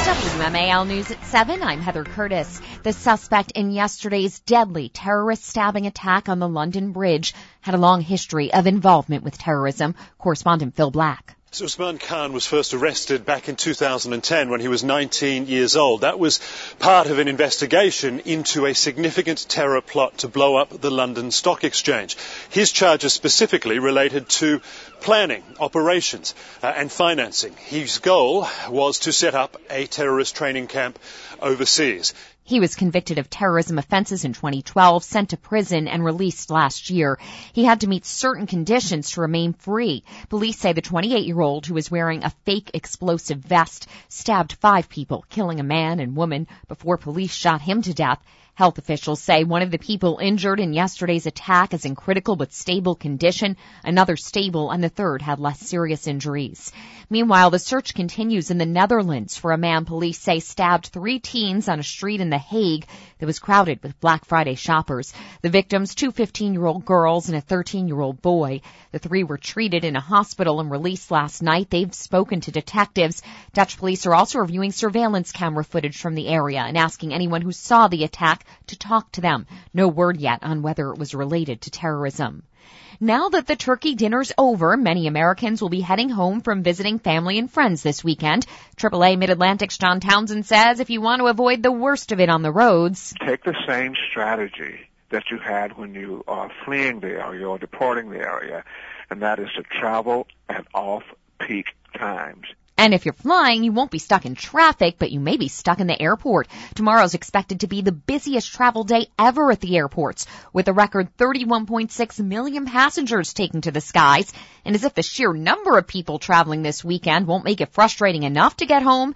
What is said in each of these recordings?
WMAL News at 7, I'm Heather Curtis. The suspect in yesterday's deadly terrorist stabbing attack on the London Bridge had a long history of involvement with terrorism. Correspondent Phil Black. So Usman Khan was first arrested back in 2010 when he was 19 years old. That was part of an investigation into a significant terror plot to blow up the London Stock Exchange. His charges specifically related to planning, operations and financing. His goal was to set up a terrorist training camp overseas. He was convicted of terrorism offenses in 2012, sent to prison, and released last year. He had to meet certain conditions to remain free. Police say the 28-year-old, who was wearing a fake explosive vest, stabbed 5 people, killing a man and woman before police shot him to death. Health officials say one of the people injured in yesterday's attack is in critical but stable condition, another stable, and the third had less serious injuries. Meanwhile, the search continues in the Netherlands for a man police say stabbed 3 teens on a street in The Hague that was crowded with Black Friday shoppers. The victims, 2 15-year-old girls and a 13-year-old boy. The 3 were treated in a hospital and released last night. They've spoken to detectives. Dutch police are also reviewing surveillance camera footage from the area and asking anyone who saw the attack to talk to them. No word yet on whether it was related to terrorism. Now that the turkey dinner's over, many Americans will be heading home from visiting family and friends this weekend. AAA Mid-Atlantic's John Townsend says if you want to avoid the worst of it on the roads, take the same strategy that you had when you are fleeing the area or departing the area, and that is to travel at off-peak times. And if you're flying, you won't be stuck in traffic, but you may be stuck in the airport. Tomorrow's expected to be the busiest travel day ever at the airports, with a record 31.6 million passengers taking to the skies. And as if the sheer number of people traveling this weekend won't make it frustrating enough to get home,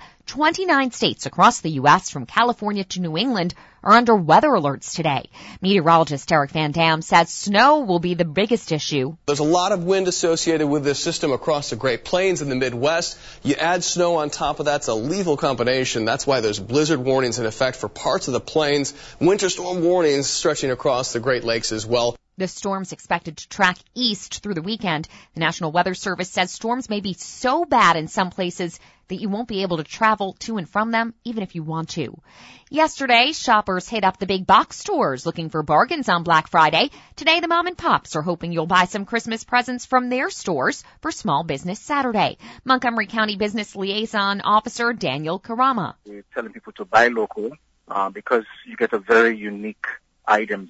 29 states across the U.S., from California to New England, are under weather alerts today. Meteorologist Eric Van Dam says snow will be the biggest issue. There's a lot of wind associated with this system across the Great Plains and the Midwest. You add snow on top of that, it's a lethal combination. That's why there's blizzard warnings in effect for parts of the plains, winter storm warnings stretching across the Great Lakes as well. The storm's expected to track east through the weekend. The National Weather Service says storms may be so bad in some places that you won't be able to travel to and from them, even if you want to. Yesterday, shoppers hit up the big box stores looking for bargains on Black Friday. Today, the mom and pops are hoping you'll buy some Christmas presents from their stores for Small Business Saturday. Montgomery County Business Liaison Officer Daniel Karama. We're telling people to buy local because you get a very unique items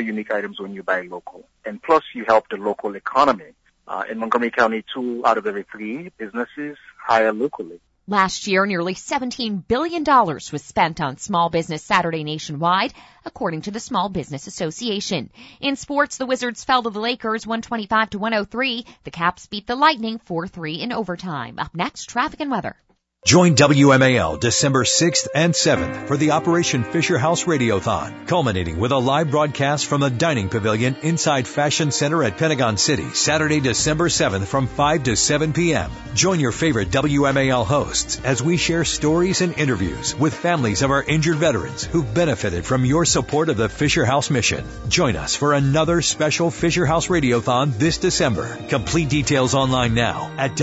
when you buy local. And plus, you help the local economy. In Montgomery County, 2 out of every 3 businesses hire locally. Last year, nearly $17 billion was spent on Small Business Saturday nationwide, according to the Small Business Association. In sports, the Wizards fell to the Lakers 125-103. The Caps beat the Lightning 4-3 in overtime. Up next, traffic and weather. Join WMAL December 6th and 7th for the Operation Fisher House Radiothon, culminating with a live broadcast from the Dining Pavilion inside Fashion Center at Pentagon City, Saturday, December 7th from 5 to 7 p.m. Join your favorite WMAL hosts as we share stories and interviews with families of our injured veterans who've benefited from your support of the Fisher House mission. Join us for another special Fisher House Radiothon this December. Complete details online now at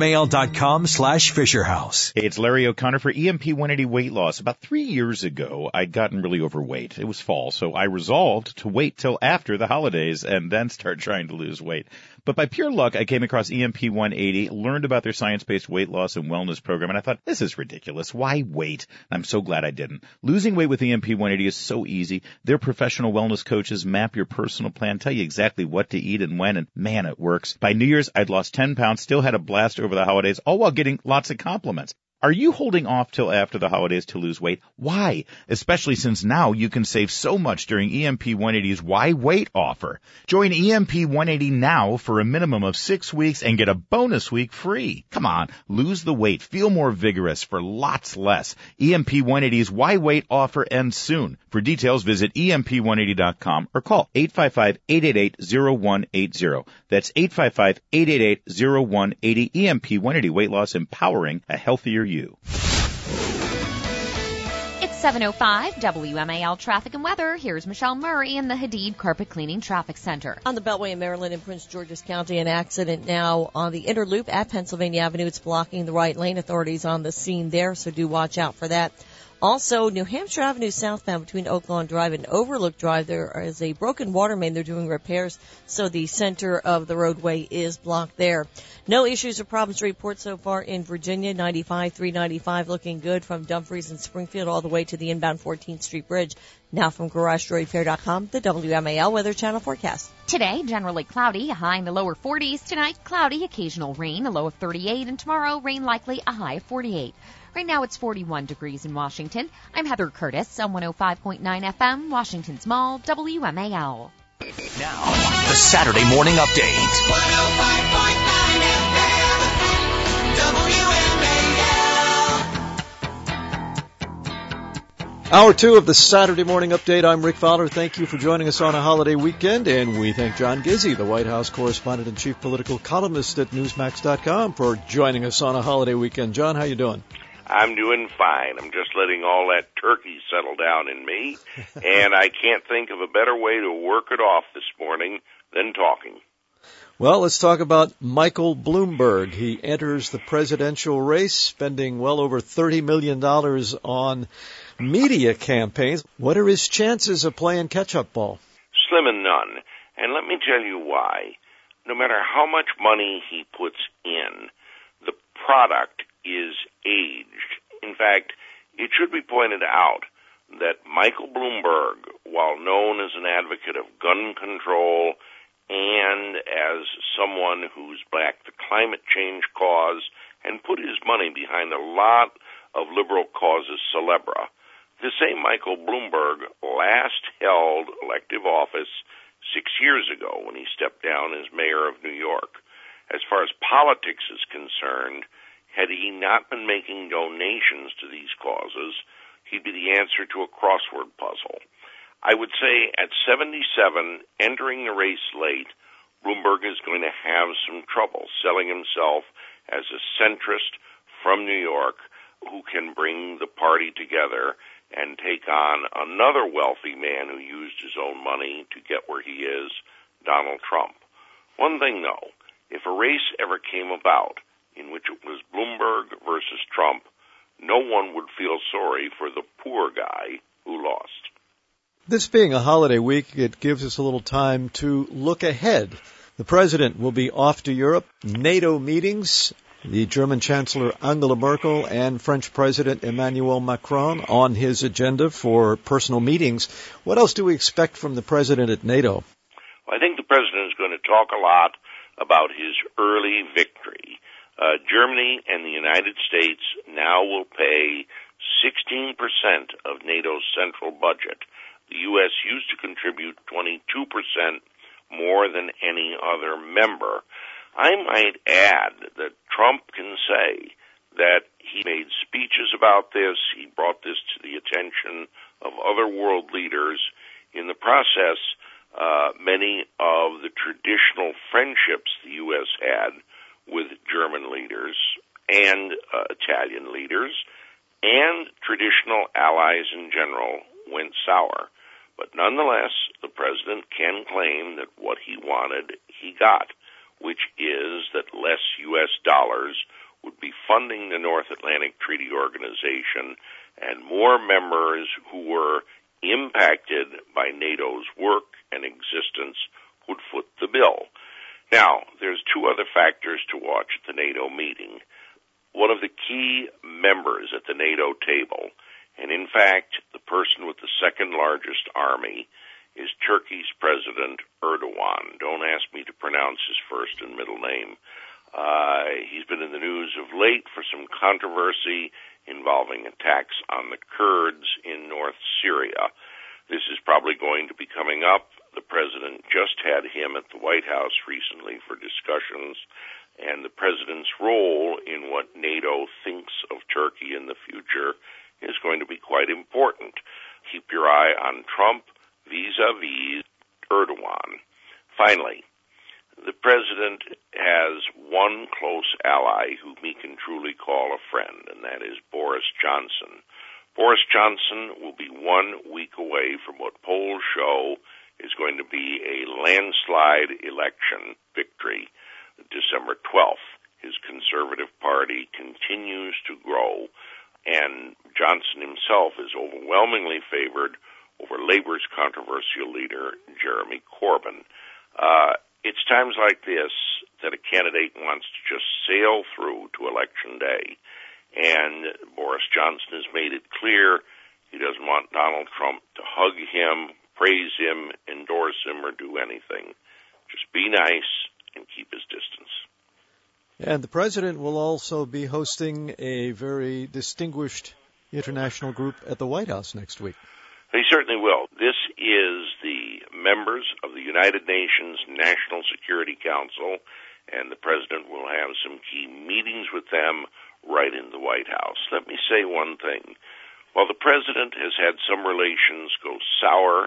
WMAL.com/FisherHouse. Hey, it's Larry O'Connor for EMP 180 Weight Loss. About 3 years ago, I'd gotten really overweight. It was fall, so I resolved to wait till after the holidays and then start trying to lose weight. But by pure luck, I came across EMP 180, learned about their science-based weight loss and wellness program, and I thought, this is ridiculous. Why wait? I'm so glad I didn't. Losing weight with EMP 180 is so easy. Their professional wellness coaches map your personal plan, tell you exactly what to eat and when, and man, it works. By New Year's, I'd lost 10 pounds, still had a blast over the holidays, all while getting lots of compliments. Are you holding off till after the holidays to lose weight? Why? Especially since now you can save so much during EMP 180's Why Wait offer. Join EMP 180 now for a minimum of 6 weeks and get a bonus week free. Come on, lose the weight, feel more vigorous for lots less. EMP 180's Why Wait offer ends soon. For details, visit EMP180.com or call 855-888-0180. That's 855-888-0180. EMP 180 Weight Loss, empowering a healthier you. It's 7:05 WMAL traffic and weather. Here's Michelle Murray in the Hadid Carpet Cleaning Traffic Center. On the Beltway in Maryland and Prince George's County, an accident now on the Interloop at Pennsylvania Avenue. It's blocking the right lane. Authorities on the scene there, so do watch out for that. Also, New Hampshire Avenue southbound between Oaklawn Drive and Overlook Drive, there is a broken water main. They're doing repairs, so the center of the roadway is blocked there. No issues or problems to report so far in Virginia. 95, 395 looking good from Dumfries and Springfield all the way to the inbound 14th Street Bridge. Now from GarageDroidFair.com, the WMAL Weather Channel forecast. Today, generally cloudy, a high in the lower 40s. Tonight, cloudy, occasional rain, a low of 38. And tomorrow, rain likely, a high of 48. Right now, it's 41 degrees in Washington. I'm Heather Curtis on 105.9 FM, Washington's Mall, WMAL. Now, the Saturday Morning Update. 105.9 FM, WMAL. Hour 2 of the Saturday Morning Update. I'm Rick Fowler. Thank you for joining us on a holiday weekend. And we thank John Gizzi, the White House correspondent and chief political columnist at Newsmax.com, for joining us on a holiday weekend. John, how you doing? I'm doing fine. I'm just letting all that turkey settle down in me, and I can't think of a better way to work it off this morning than talking. Well, let's talk about Michael Bloomberg. He enters the presidential race, spending well over $30 million on media campaigns. What are his chances of playing catch-up ball? Slim and none. And let me tell you why. No matter how much money he puts in, the product is aged. In fact, it should be pointed out that Michael Bloomberg, while known as an advocate of gun control and as someone who's backed the climate change cause and put his money behind a lot of liberal causes célèbres, the same Michael Bloomberg last held elective office 6 years ago when he stepped down as mayor of New York. As far as politics is concerned, had he not been making donations to these causes, he'd be the answer to a crossword puzzle. I would say at 77, entering the race late, Bloomberg is going to have some trouble selling himself as a centrist from New York who can bring the party together and take on another wealthy man who used his own money to get where he is, Donald Trump. One thing, though, if a race ever came about in which it was Bloomberg versus Trump, no one would feel sorry for the poor guy who lost. This being a holiday week, it gives us a little time to look ahead. The president will be off to Europe, NATO meetings, the German Chancellor Angela Merkel and French President Emmanuel Macron on his agenda for personal meetings. What else do we expect from the president at NATO? Well, I think the president is going to talk a lot about his early victory. Germany and the United States now will pay 16% of NATO's central budget. The U.S. used to contribute 22% more than any other member. I might add that Trump can say that he made speeches about this, he brought this to the attention of other world leaders. In the process, many of the traditional friendships the U.S. had with German leaders and Italian leaders and traditional allies in general went sour. But nonetheless, the president can claim that what he wanted, he got, which is that less U.S. dollars would be funding the North Atlantic Treaty Organization and more members who were impacted by NATO's work and existence would foot the bill. Now, there's two other factors to watch at the NATO meeting. One of the key members at the NATO table, and in fact, the person with the second largest army, is Turkey's President Erdogan. Don't ask me to pronounce his first and middle name. He's been in the news of late for some controversy involving attacks on the Kurds in North Syria. This is probably going to be coming up. The president just had him at the White House recently for discussions, and the president's role in what NATO thinks of Turkey in the future is going to be quite important. Keep your eye on Trump vis-a-vis Erdogan. Finally, the president has one close ally whom he can truly call a friend, and that is Boris Johnson. Boris Johnson will be 1 week away from what polls show is going to be a landslide election victory, December 12th. His Conservative Party continues to grow, and Johnson himself is overwhelmingly favored over Labor's controversial leader, Jeremy Corbyn. It's times like this that a candidate wants to just sail through to Election Day, and Boris Johnson has made it clear he doesn't want Donald Trump to hug him, praise him, endorse him, or do anything. Just be nice and keep his distance. And the president will also be hosting a very distinguished international group at the White House next week. He certainly will. This is the members of the United Nations National Security Council, and the president will have some key meetings with them right in the White House. Let me say one thing. While the president has had some relations go sour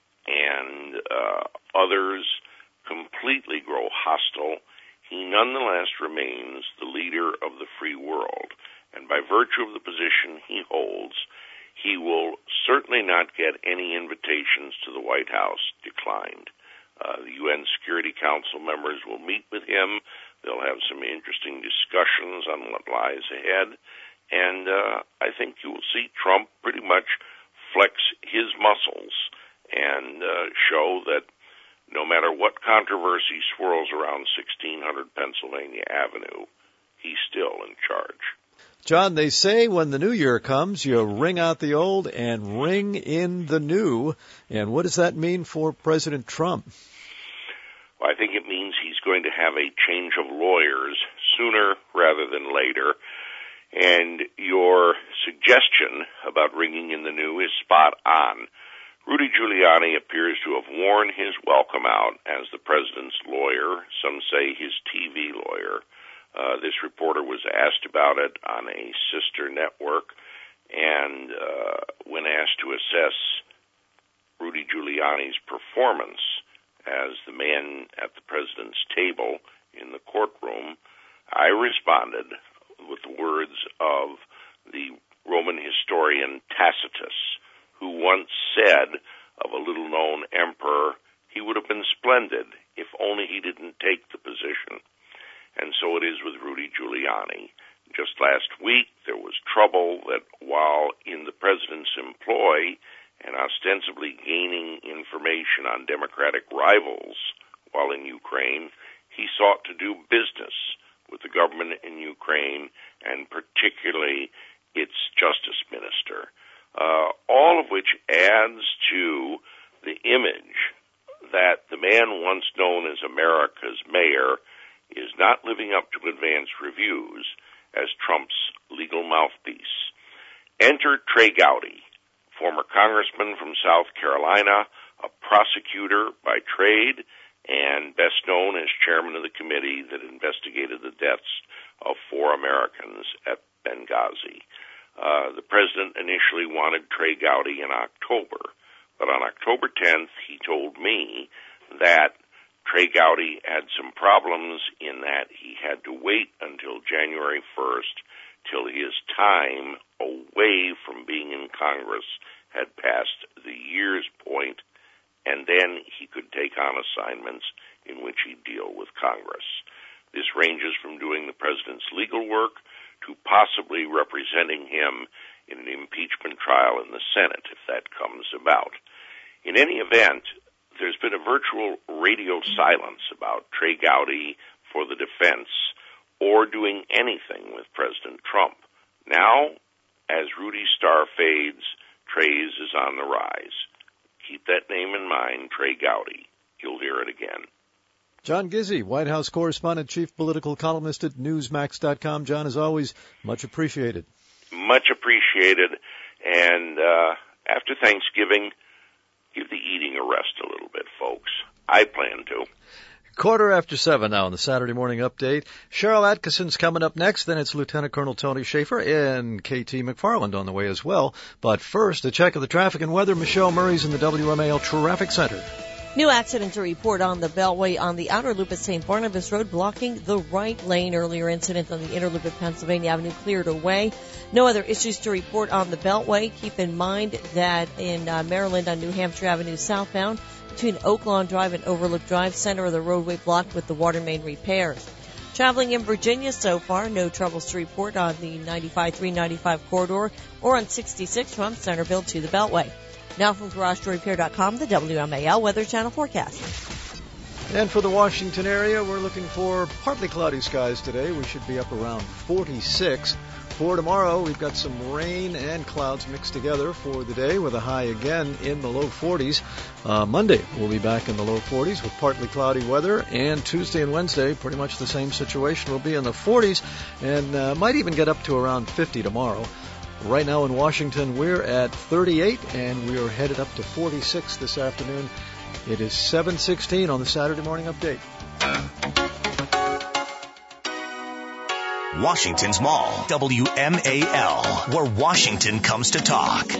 and others completely grow hostile, he nonetheless remains the leader of the free world. And by virtue of the position he holds, he will certainly not get any invitations to the White House declined. The UN Security Council members will meet with him. They'll have some interesting discussions on what lies ahead. And I think you will see Trump pretty much flex his muscles and show that no matter what controversy swirls around 1600 Pennsylvania Avenue, he's still in charge. John, they say when the new year comes, you ring out the old and ring in the new. And what does that mean for President Trump? Well, I think it means he's going to have a change of lawyers sooner rather than later. And your suggestion about ringing in the new is spot on. Rudy Giuliani appears to have worn his welcome out as the president's lawyer, some say his TV lawyer. This reporter was asked about it on a sister network, and when asked to assess Rudy Giuliani's performance as the man at the president's table in the courtroom, I responded with the words of the Roman historian Tacitus, who once said of a little-known emperor, he would have been splendid if only he didn't take the position. And so it is with Rudy Giuliani. Just last week, there was trouble that while in the president's employ and ostensibly gaining information on Democratic rivals while in Ukraine, he sought to do business with the government in Ukraine and particularly its justice minister. All of which adds to the image that the man once known as America's mayor is not living up to advanced reviews as Trump's legal mouthpiece. Enter Trey Gowdy, former congressman from South Carolina, a prosecutor by trade, and best known as chairman of the committee that investigated the deaths of 4 Americans at Benghazi. The president initially wanted Trey Gowdy in October, but on October 10th, he told me that Trey Gowdy had some problems in that he had to wait until January 1st till his time away from being in Congress had passed the year's point, and then he could take on assignments in which he'd deal with Congress. This ranges from doing the president's legal work to possibly representing him in an impeachment trial in the Senate, if that comes about. In any event, there's been a virtual radio silence about Trey Gowdy for the defense or doing anything with President Trump. Now, as Rudy's star fades, Trey's is on the rise. Keep that name in mind, Trey Gowdy. You'll hear it again. John Gizzi, White House correspondent, chief political columnist at Newsmax.com. John, as always, much appreciated. Much appreciated. And after Thanksgiving, give the eating a rest a little bit, folks. I plan to. 7:15 now on the Saturday Morning Update. Cheryl Atkinson's coming up next. Then it's Lieutenant Colonel Tony Schaefer and KT McFarland on the way as well. But first, a check of the traffic and weather. Michelle Murray's in the WMAL Traffic Center. New accident to report on the Beltway on the outer loop at St. Barnabas Road, blocking the right lane. Earlier incident on the inner loop at Pennsylvania Avenue cleared away. No other issues to report on the Beltway. Keep in mind that in Maryland on New Hampshire Avenue southbound, between Oaklawn Drive and Overlook Drive, center of the roadway blocked with the water main repairs. Traveling in Virginia so far, no troubles to report on the 95-395 corridor or on 66 from Centerville to the Beltway. Now from GarageDoorRepair.com, the WMAL Weather Channel forecast. And for the Washington area, we're looking for partly cloudy skies today. We should be up around 46. For tomorrow, we've got some rain and clouds mixed together for the day with a high again in the low 40s. Monday, we'll be back in the low 40s with partly cloudy weather. And Tuesday and Wednesday, pretty much the same situation. We'll be in the 40s and might even get up to around 50 tomorrow. Right now in Washington, we're at 38, and we are headed up to 46 this afternoon. It is 7:16 on the Saturday Morning Update. Washington's Mall, WMAL, where Washington comes to talk.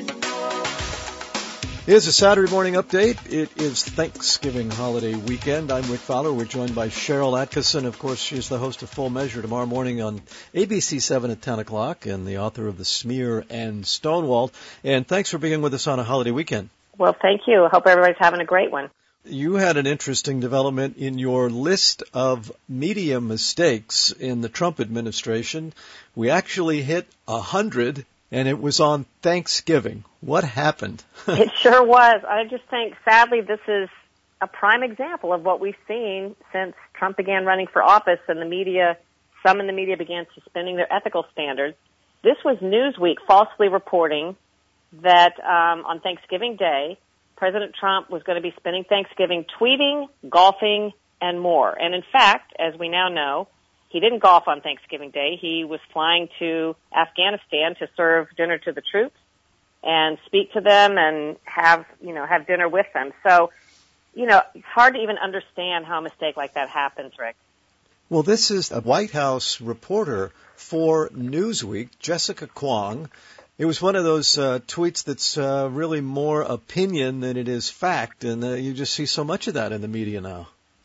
Here's a Saturday Morning Update. It is Thanksgiving holiday weekend. I'm Rick Fowler. We're joined by Cheryl Atkinson. Of course, she's the host of Full Measure tomorrow morning on ABC 7 at 10 o'clock and the author of The Smear and Stonewall. And thanks for being with us on a holiday weekend. Well, thank you. I hope everybody's having a great one. You had an interesting development in your list of media mistakes in the Trump administration. We actually hit 100, and it was on Thanksgiving. What happened? It sure was. I just think, sadly, this is a prime example of what we've seen since Trump began running for office and the media, some in the media began suspending their ethical standards. This was Newsweek falsely reporting that on Thanksgiving Day, President Trump was going to be spending Thanksgiving tweeting, golfing, and more. And in fact, as we now know, he didn't golf on Thanksgiving Day. He was flying to Afghanistan to serve dinner to the troops and speak to them and have dinner with them. So, it's hard to even understand how a mistake like that happens, Rick. Well, this is a White House reporter for Newsweek, Jessica Kwong. It was one of those tweets that's really more opinion than it is fact, and you just see so much of that in the media now.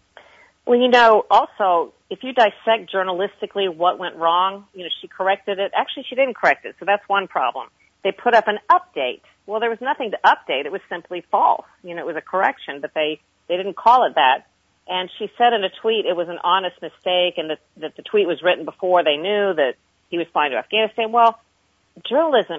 Well, also, if you dissect journalistically what went wrong, she corrected it. Actually, she didn't correct it, so that's one problem. They put up an update. Well, there was nothing to update. It was simply false. It was a correction, but they didn't call it that. And she said in a tweet it was an honest mistake and that the tweet was written before they knew that he was flying to Afghanistan. Well, journalism,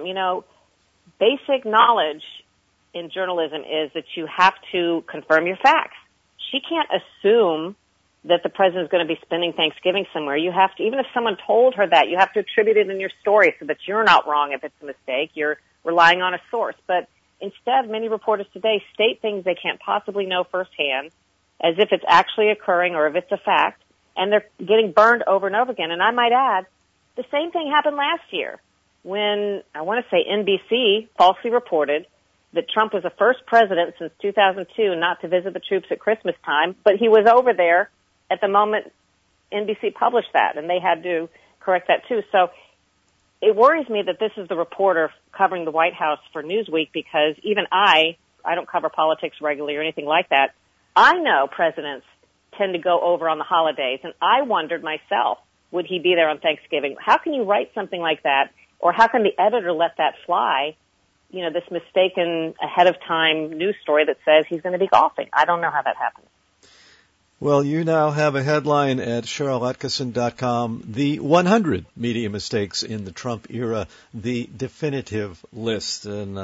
basic knowledge in journalism is that you have to confirm your facts. She can't assume that the president is going to be spending Thanksgiving somewhere. You have to, even if someone told her that, you have to attribute it in your story so that you're not wrong if it's a mistake. You're relying on a source. But instead, many reporters today state things they can't possibly know firsthand as if it's actually occurring or if it's a fact, and they're getting burned over and over again. And I might add, the same thing happened last year when, I want to say NBC falsely reported that Trump was the first president since 2002 not to visit the troops at Christmas time, but he was over there at the moment NBC published that, and they had to correct that too. So it worries me that this is the reporter covering the White House for Newsweek, because even I don't cover politics regularly or anything like that. I know presidents tend to go over on the holidays, and I wondered myself, would he be there on Thanksgiving? How can you write something like that, or how can the editor let that fly, this mistaken ahead-of-time news story that says he's going to be golfing? I don't know how that happens. Well, you now have a headline at CherylAtkinson.com, the 100 media mistakes in the Trump era, the definitive list. And,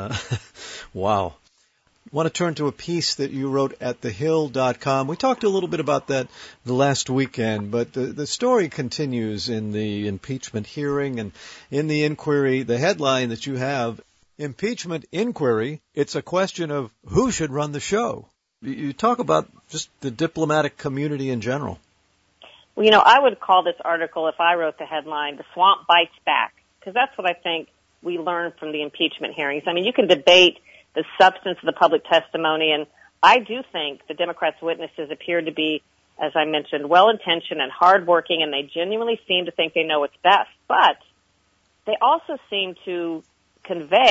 wow. I want to turn to a piece that you wrote at thehill.com. We talked a little bit about that the last weekend, but the story continues in the impeachment hearing and in the inquiry. The headline that you have, Impeachment Inquiry, it's a question of who should run the show. You talk about just the diplomatic community in general. Well, I would call this article, if I wrote the headline, The Swamp Bites Back, because that's what I think we learned from the impeachment hearings. I mean, you can debate the substance of the public testimony, and I do think the Democrats' witnesses appeared to be, as I mentioned, well-intentioned and hardworking, and they genuinely seem to think they know what's best. But they also seem to convey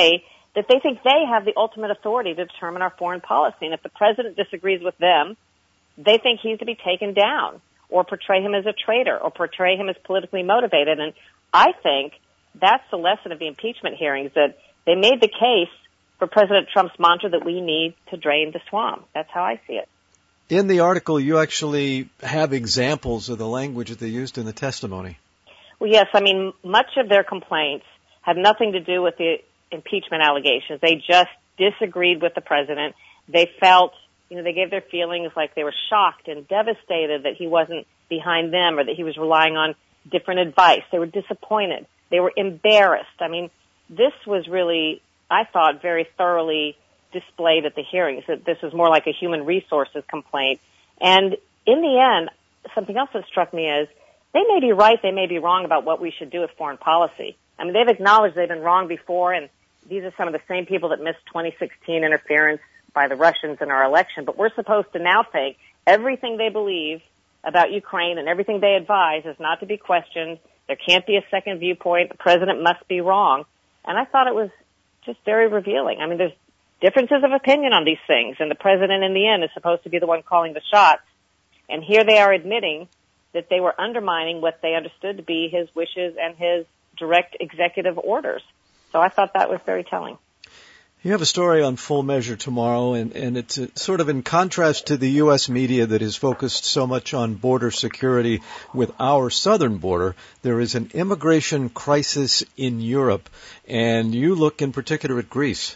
that they think they have the ultimate authority to determine our foreign policy. And if the president disagrees with them, they think he's to be taken down or portray him as a traitor or portray him as politically motivated. And I think that's the lesson of the impeachment hearings, that they made the case for President Trump's mantra that we need to drain the swamp. That's how I see it. In the article, you actually have examples of the language that they used in the testimony. Well, yes. I mean, much of their complaints had nothing to do with the impeachment allegations. They just disagreed with the president. They felt, they gave their feelings like they were shocked and devastated that he wasn't behind them or that he was relying on different advice. They were disappointed. They were embarrassed. I mean, this was really, I thought, very thoroughly displayed at the hearings, that this was more like a human resources complaint. And in the end, something else that struck me is they may be right, they may be wrong about what we should do with foreign policy. I mean, they've acknowledged they've been wrong before, and these are some of the same people that missed 2016 interference by the Russians in our election. But we're supposed to now think everything they believe about Ukraine and everything they advise is not to be questioned. There can't be a second viewpoint. The president must be wrong. And I thought it was just very revealing. I mean, there's differences of opinion on these things, and the president in the end is supposed to be the one calling the shots. And here they are admitting that they were undermining what they understood to be his wishes and his direct executive orders. So I thought that was very telling. You have a story on Full Measure tomorrow, and it's sort of in contrast to the U.S. media that is focused so much on border security with our southern border. There is an immigration crisis in Europe, and you look in particular at Greece.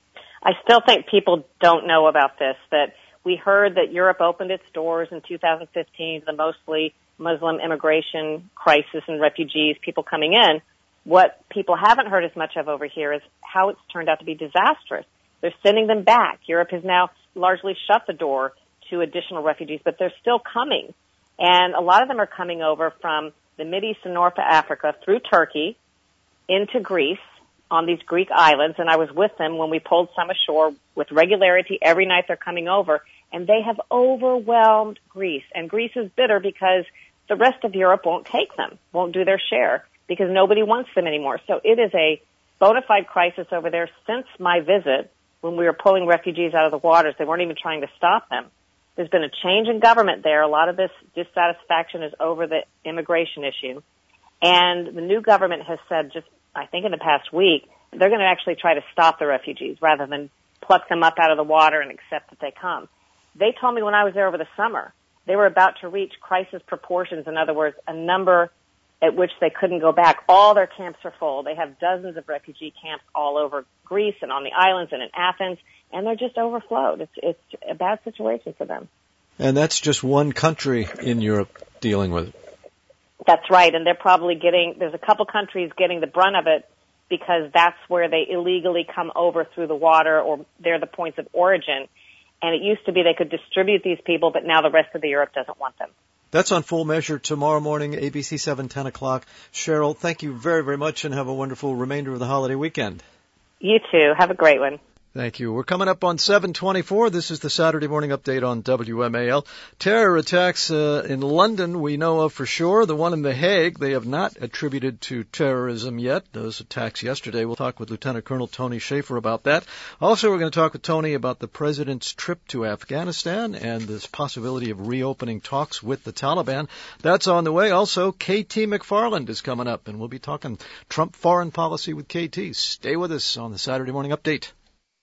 I still think people don't know about this, that we heard that Europe opened its doors in 2015 to the mostly Muslim immigration crisis and refugees, people coming in. What people haven't heard as much of over here is how it's turned out to be disastrous. They're sending them back. Europe has now largely shut the door to additional refugees, but they're still coming. And a lot of them are coming over from the Mideast and North Africa through Turkey into Greece on these Greek islands. And I was with them when we pulled some ashore with regularity. Every night they're coming over, and they have overwhelmed Greece. And Greece is bitter because the rest of Europe won't take them, won't do their share, because nobody wants them anymore. So it is a bona fide crisis over there. Since my visit, when we were pulling refugees out of the waters, they weren't even trying to stop them. There's been a change in government there. A lot of this dissatisfaction is over the immigration issue. And the new government has said, just I think in the past week, they're going to actually try to stop the refugees rather than pluck them up out of the water and accept that they come. They told me when I was there over the summer, they were about to reach crisis proportions. In other words, a number at which they couldn't go back. All their camps are full. They have dozens of refugee camps all over Greece and on the islands and in Athens, and they're just overflowed. It's a bad situation for them. And that's just one country in Europe dealing with it. That's right, and they're probably there's a couple countries getting the brunt of it because that's where they illegally come over through the water, or they're the points of origin. And it used to be they could distribute these people, but now the rest of the Europe doesn't want them. That's on Full Measure tomorrow morning, ABC 7, 10 o'clock. Cheryl, thank you very, very much, and have a wonderful remainder of the holiday weekend. You too. Have a great one. Thank you. We're coming up on 7:24. This is the Saturday morning update on WMAL. Terror attacks in London we know of for sure. The one in The Hague they have not attributed to terrorism yet. Those attacks yesterday. We'll talk with Lieutenant Colonel Tony Schaefer about that. Also, we're going to talk with Tony about the president's trip to Afghanistan and this possibility of reopening talks with the Taliban. That's on the way. Also, KT McFarland is coming up, and we'll be talking Trump foreign policy with KT. Stay with us on the Saturday morning update.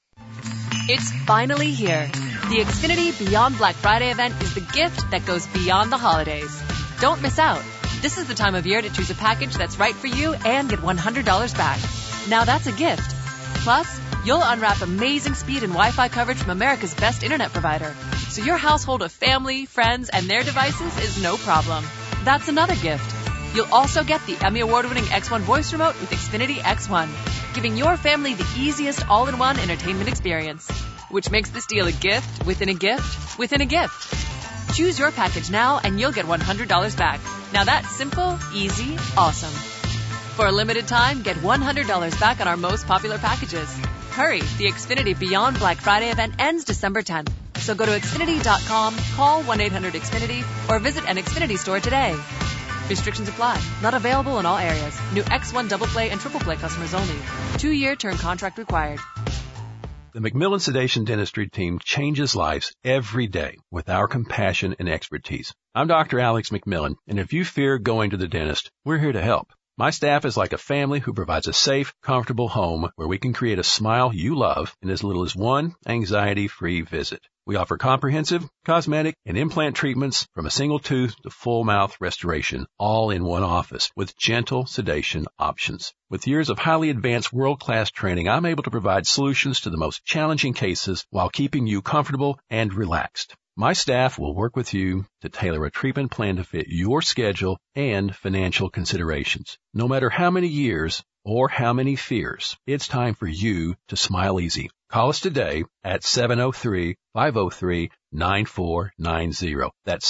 It's finally here. The Xfinity Beyond Black Friday event is the gift that goes beyond the holidays. Don't miss out. This is the time of year to choose a package that's right for you and get $100 back. Now that's a gift. Plus, you'll unwrap amazing speed and Wi-Fi coverage from America's best internet provider. So your household of family, friends, and their devices is no problem. That's another gift. You'll also get the Emmy Award-winning X1 voice remote with Xfinity X1, giving your family the easiest all-in-one entertainment experience. Which makes this deal a gift within a gift within a gift. Choose your package now and you'll get $100 back. Now that's simple, easy, awesome. For a limited time, get $100 back on our most popular packages. Hurry, the Xfinity Beyond Black Friday event ends December 10th. So go to Xfinity.com, call 1-800-XFINITY, or visit an Xfinity store today. Restrictions apply. Not available in all areas. New X1 double play and triple play customers only. 2-year term contract required. The McMillan Sedation Dentistry team changes lives every day with our compassion and expertise. I'm Dr. Alex McMillan, and if you fear going to the dentist, we're here to help. My staff is like a family who provides a safe, comfortable home where we can create a smile you love in as little as one anxiety-free visit. We offer comprehensive, cosmetic, and implant treatments from a single tooth to full mouth restoration, all in one office with gentle sedation options. With years of highly advanced world-class training, I'm able to provide solutions to the most challenging cases while keeping you comfortable and relaxed. My staff will work with you to tailor a treatment plan to fit your schedule and financial considerations. No matter how many years or how many fears, it's time for you to smile easy. Call us today at 703-503-9490. That's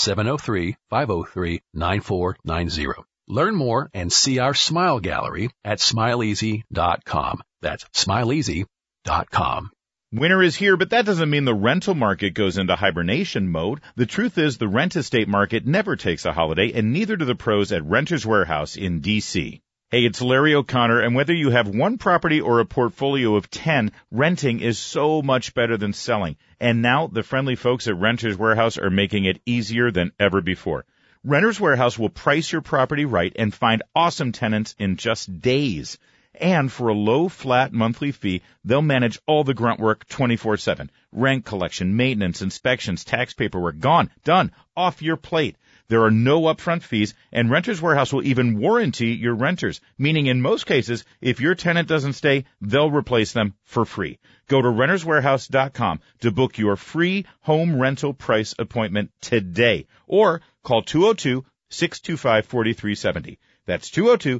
703-503-9490. Learn more and see our Smile Gallery at smileeasy.com. That's smileeasy.com. Winter is here, but that doesn't mean the rental market goes into hibernation mode. The truth is the rent estate market never takes a holiday, and neither do the pros at Renters Warehouse in D.C. Hey, it's Larry O'Connor, and whether you have one property or a portfolio of 10, renting is so much better than selling. And now the friendly folks at Renters Warehouse are making it easier than ever before. Renters Warehouse will price your property right and find awesome tenants in just days. And for a low, flat monthly fee, they'll manage all the grunt work 24/7. Rent collection, maintenance, inspections, tax paperwork, gone, done, off your plate. There are no upfront fees, and Renters Warehouse will even warranty your renters, meaning in most cases, if your tenant doesn't stay, they'll replace them for free. Go to renterswarehouse.com to book your free home rental price appointment today, or call 202-625-4370. That's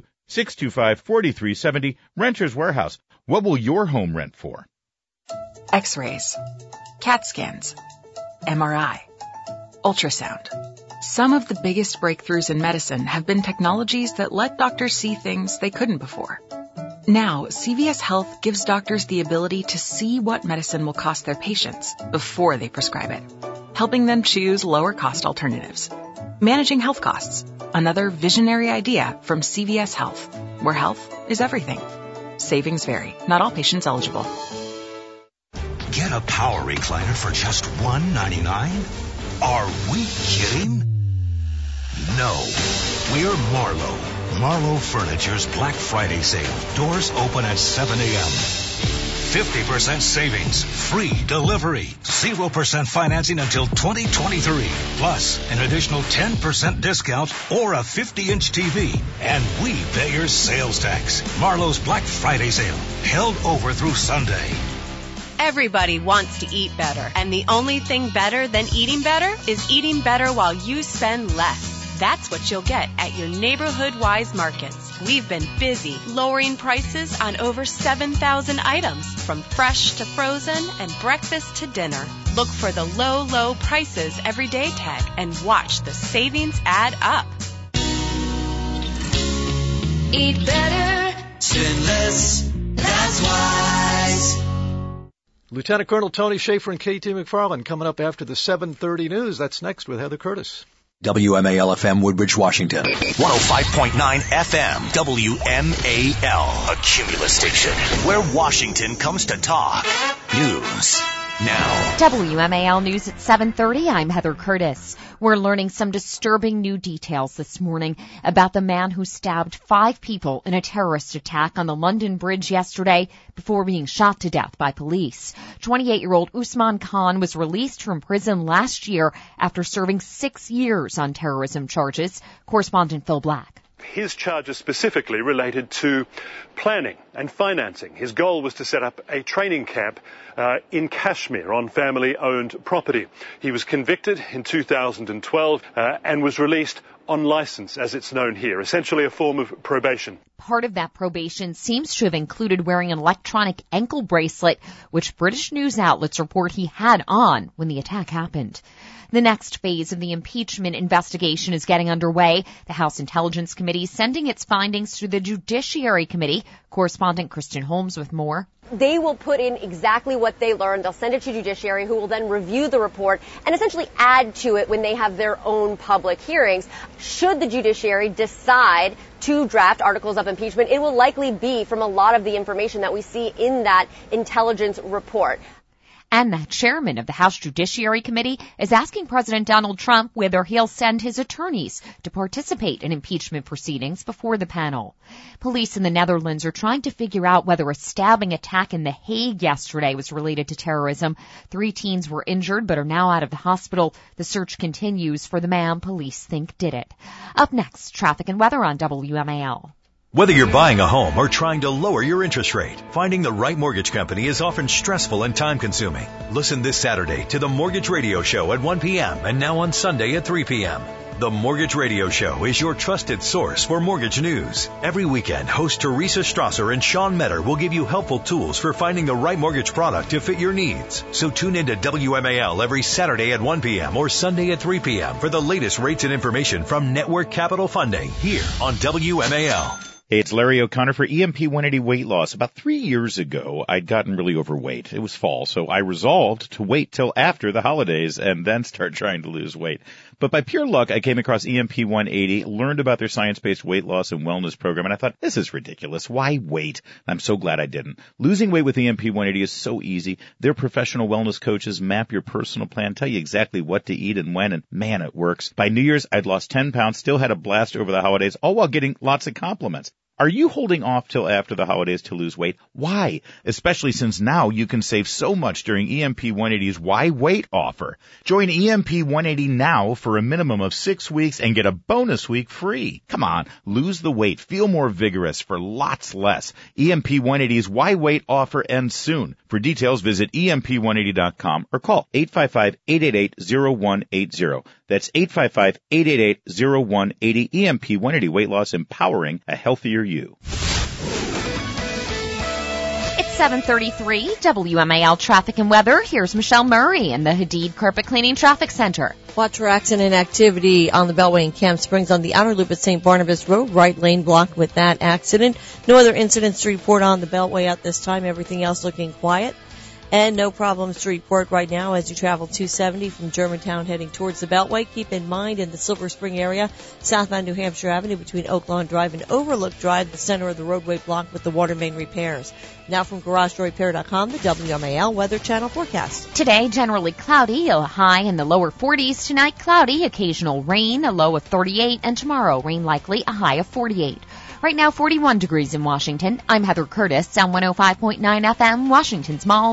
202-625-4370, Renters Warehouse. What will your home rent for? X-rays, CAT scans, MRI, ultrasound. Some of the biggest breakthroughs in medicine have been technologies that let doctors see things they couldn't before. Now, CVS Health gives doctors the ability to see what medicine will cost their patients before they prescribe it, helping them choose lower-cost alternatives. Managing health costs, another visionary idea from CVS Health, where health is everything. Savings vary. Not all patients eligible. Get a power recliner for just $199? Are we kidding? No. We're Marlowe. Marlowe Furniture's Black Friday sale. Doors open at 7 a.m. 50% savings, free delivery, 0% financing until 2023, plus an additional 10% discount or a 50-inch TV. And we pay your sales tax. Marlowe's Black Friday sale, held over through Sunday. Everybody wants to eat better, and the only thing better than eating better is eating better while you spend less. That's what you'll get at your Neighborhood Wise markets. We've been busy lowering prices on over 7,000 items, from fresh to frozen and breakfast to dinner. Look for the low, low prices every day tag and watch the savings add up. Eat better, spend less, that's wise. Lieutenant Colonel Tony Schaefer and K.T. McFarland coming up after the 7:30 news. That's next with Heather Curtis. WMAL-FM Woodbridge, Washington. 105.9 FM. WMAL. A Cumulus station where Washington comes to talk. News now. WMAL News at 7:30. I'm Heather Curtis. We're learning some disturbing new details this morning about the man who stabbed 5 people in a terrorist attack on the London Bridge yesterday before being shot to death by police. 28-year-old Usman Khan was released from prison last year after serving 6 years on terrorism charges. Correspondent Phil Black. His charges specifically related to planning and financing. His goal was to set up a training camp in Kashmir on family-owned property. He was convicted in 2012 and was released on license, as it's known here, essentially a form of probation. Part of that probation seems to have included wearing an electronic ankle bracelet, which British news outlets report he had on when the attack happened. The next phase of the impeachment investigation is getting underway. The House Intelligence Committee sending its findings to the Judiciary Committee. Correspondent Kristen Holmes with more. They will put in exactly what they learned. They'll send it to judiciary, who will then review the report and essentially add to it when they have their own public hearings. Should the judiciary decide to draft articles of impeachment, it will likely be from a lot of the information that we see in that intelligence report. And the chairman of the House Judiciary Committee is asking President Donald Trump whether he'll send his attorneys to participate in impeachment proceedings before the panel. Police in the Netherlands are trying to figure out whether a stabbing attack in The Hague yesterday was related to terrorism. 3 teens were injured but are now out of the hospital. The search continues for the man police think did it. Up next, traffic and weather on WMAL. Whether you're buying a home or trying to lower your interest rate, finding the right mortgage company is often stressful and time-consuming. Listen this Saturday to the Mortgage Radio Show at 1 p.m. and now on Sunday at 3 p.m. The Mortgage Radio Show is your trusted source for mortgage news. Every weekend, host Teresa Strasser and Sean Metter will give you helpful tools for finding the right mortgage product to fit your needs. So tune in to WMAL every Saturday at 1 p.m. or Sunday at 3 p.m. for the latest rates and information from Network Capital Funding here on WMAL. Hey, it's Larry O'Connor for EMP 180 Weight Loss. About 3 years ago, I'd gotten really overweight. It was fall, so I resolved to wait till after the holidays and then start trying to lose weight. But by pure luck, I came across EMP 180, learned about their science-based weight loss and wellness program, and I thought, this is ridiculous. Why wait? I'm so glad I didn't. Losing weight with EMP 180 is so easy. Their professional wellness coaches map your personal plan, tell you exactly what to eat and when, and man, it works. By New Year's, I'd lost 10 pounds, still had a blast over the holidays, all while getting lots of compliments. Are you holding off till after the holidays to lose weight? Why? Especially since now you can save so much during EMP 180's Why Wait offer. Join EMP 180 now for a minimum of 6 weeks and get a bonus week free. Come on, lose the weight, feel more vigorous for lots less. EMP 180's Why Wait offer ends soon. For details, visit EMP180.com or call 855-888-0180. That's 855-888-0180. EMP 180 Weight Loss, empowering a healthier you. It's 7:33, WMAL traffic and weather. Here's Michelle Murray in the Hadid Carpet Cleaning Traffic Center. Watch for accident activity on the Beltway in Camp Springs on the outer loop at St. Barnabas Road. Right lane blocked with that accident. No other incidents to report on the Beltway at this time. Everything else looking quiet. And no problems to report right now as you travel 270 from Germantown heading towards the Beltway. Keep in mind in the Silver Spring area, southbound New Hampshire Avenue between Oak Lawn Drive and Overlook Drive, the center of the roadway blocked with the water main repairs. Now from GarageDoorRepair.com, the WMAL Weather Channel forecast. Today, generally cloudy, a high in the lower 40s. Tonight, cloudy, occasional rain, a low of 38. And tomorrow, rain likely, a high of 48. Right now, 41 degrees in Washington. I'm Heather Curtis on 105.9 FM, Washington's Mall,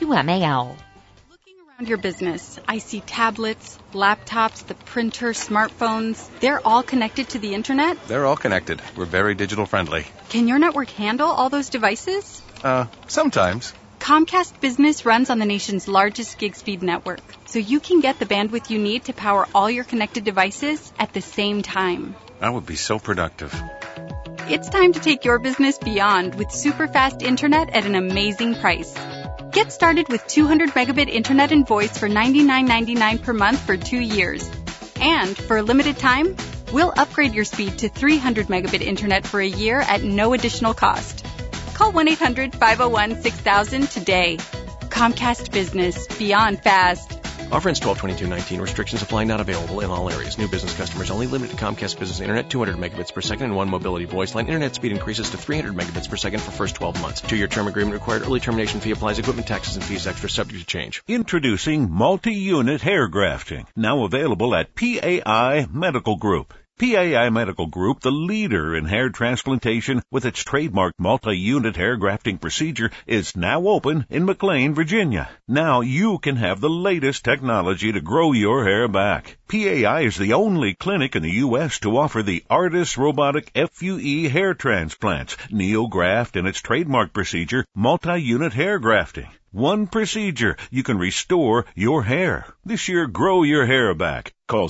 WMAL. Looking around your business, I see tablets, laptops, the printer, smartphones. They're all connected to the internet? They're all connected. We're very digital friendly. Can your network handle all those devices? Sometimes. Comcast Business runs on the nation's largest gig speed network, so you can get the bandwidth you need to power all your connected devices at the same time. That would be so productive. It's time to take your business beyond with super fast internet at an amazing price. Get started with 200 megabit internet and voice for $99.99 per month for 2 years. And for a limited time, we'll upgrade your speed to 300 megabit internet for a year at no additional cost. Call 1-800-501-6000 today. Comcast Business. Beyond fast. Offer ends 12/22/19. Restrictions apply. Not available in all areas. New business customers only. Limited to Comcast Business Internet, 200 megabits per second, and one mobility voice line. Internet speed increases to 300 megabits per second for first 12 months. 2-year term agreement required. Early termination fee applies. Equipment taxes and fees extra, subject to change. Introducing multi-unit hair grafting. Now available at PAI Medical Group. PAI Medical Group, the leader in hair transplantation with its trademark multi-unit hair grafting procedure, is now open in McLean, Virginia. Now you can have the latest technology to grow your hair back. PAI is the only clinic in the U.S. to offer the ARTIS robotic FUE hair transplants, NeoGraft, and its trademark procedure, multi-unit hair grafting. One procedure, you can restore your hair. This year, grow your hair back. Call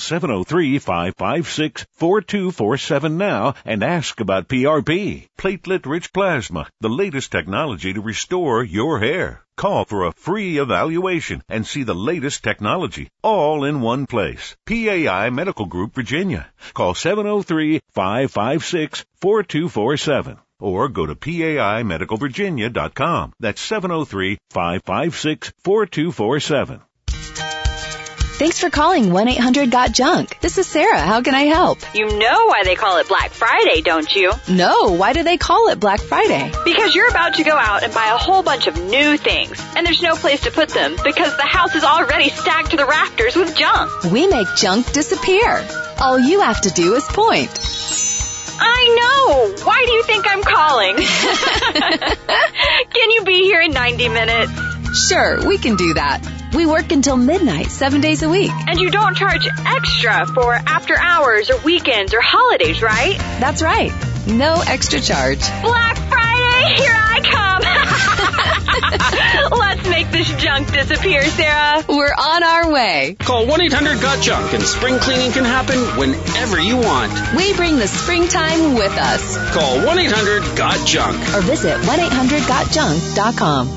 703-556-4247 now and ask about PRP, platelet-rich plasma, the latest technology to restore your hair. Call for a free evaluation and see the latest technology, all in one place. PAI Medical Group, Virginia. Call 703-556-4247. or go to PAIMedicalVirginia.com. That's 703-556-4247. Thanks for calling 1-800-GOT-JUNK. This is Sarah. How can I help? You know why they call it Black Friday, don't you? No. Why do they call it Black Friday? Because you're about to go out and buy a whole bunch of new things, and there's no place to put them because the house is already stacked to the rafters with junk. We make junk disappear. All you have to do is point. I know! Why do you think I'm calling? Can you be here in 90 minutes? Sure, we can do that. We work until midnight, 7 days a week. And you don't charge extra for after hours or weekends or holidays, right? That's right. No extra charge. Black Friday, here I come! Let's make this junk disappear, Sarah. We're on our way. Call 1-800-GOT-JUNK and spring cleaning can happen whenever you want. We bring the springtime with us. Call 1-800-GOT-JUNK or visit 1-800-GOT-JUNK.com.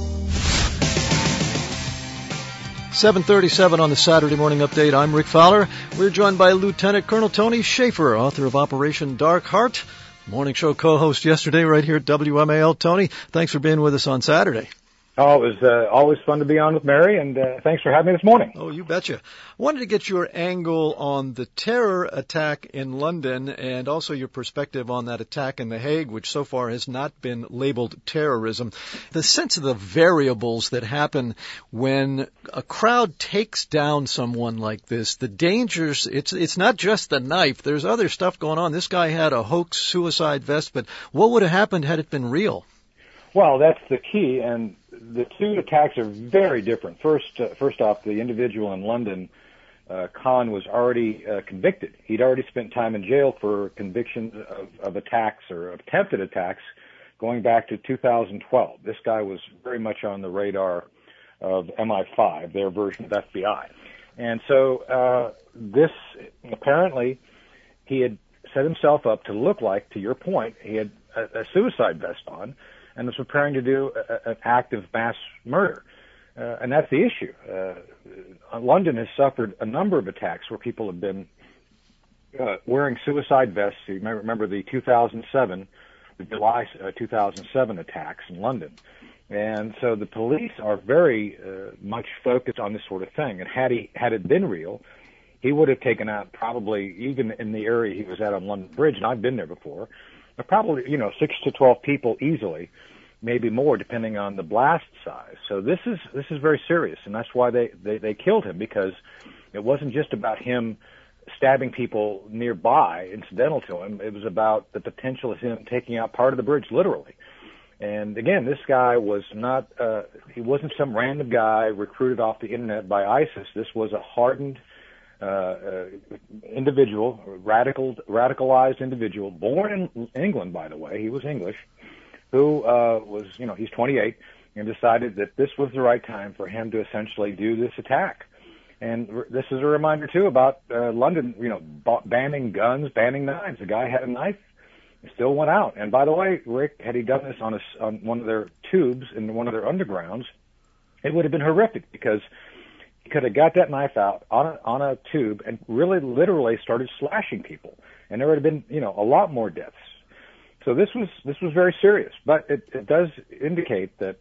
7:37 on the Saturday Morning Update. I'm Rick Fowler. We're joined by Lieutenant Colonel Tony Shaffer, author of Operation Dark Heart. Morning show co-host yesterday right here at WMAL. Tony, thanks for being with us on Saturday. Oh, it was always fun to be on with Mary, and thanks for having me this morning. Oh, you betcha. I wanted to get your angle on the terror attack in London and also your perspective on that attack in The Hague, which so far has not been labeled terrorism. The sense of the variables that happen when a crowd takes down someone like this, the dangers, it's not just the knife. There's other stuff going on. This guy had a hoax suicide vest, but what would have happened had it been real? Well, that's the key, and the two attacks are very different. First off, the individual in London, Khan, was already convicted. He'd already spent time in jail for convictions of attacks or attempted attacks going back to 2012. This guy was very much on the radar of MI5, their version of FBI. And so this, apparently, he had set himself up to look like, to your point, he had a suicide vest on, and was preparing to do an act of mass murder. And that's the issue. London has suffered a number of attacks where people have been wearing suicide vests. You may remember the July 2007 attacks in London. And so the police are very much focused on this sort of thing. And had it been real, he would have taken out probably, even in the area he was at on London Bridge, and I've been there before, probably, 6 to 12 people easily, maybe more depending on the blast size. So this is very serious, and that's why they killed him, because it wasn't just about him stabbing people nearby, incidental to him. It was about the potential of him taking out part of the bridge, literally. And again, this guy was not, he wasn't some random guy recruited off the internet by ISIS. This was a hardened individual, radicalized individual, born in England, by the way. He was English, who was, he's 28, and decided that this was the right time for him to essentially do this attack. And this is a reminder, too, about London, banning guns, banning knives. The guy had a knife, it still went out. And by the way, Rick, had he done this on one of their tubes in one of their undergrounds, it would have been horrific, because he could have got that knife out on a tube and really literally started slashing people, and there would have been, a lot more deaths. So this was very serious, but it does indicate that